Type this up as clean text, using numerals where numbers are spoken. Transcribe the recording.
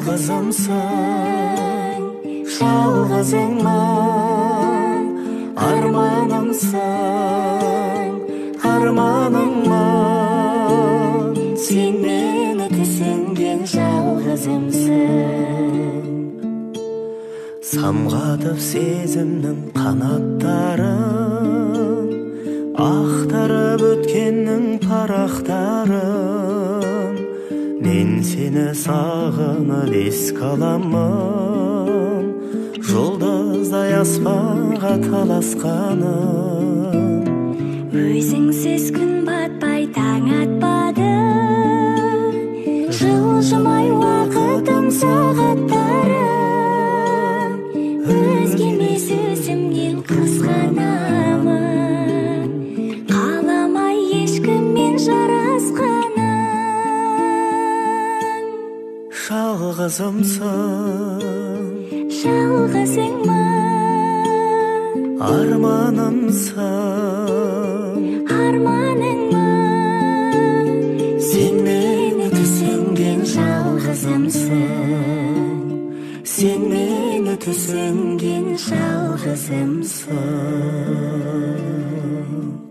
жалғызымсың, жалғызыңмын, арманымсың, арманыңмын, сен мені түсінген жалғызымсың. Самғатып сезімнің қанаттарын, ақтарып өткеннің парақтарын, мен сені сағынып еске аламын, жұлдыздай аспанға таласқаным. Өзіңсіз күн батпай таң атпады, жылжымай уақытым сағаттарым, өзгермес өзімнен қызғанамын, қаламай ешкіммен жарасқанын. Жалғызымсың, жалғызыңмын, арманымсың, арманыңмын, сен мені түсінген жалғызымсың, сен мені түсінген жалғызымсың.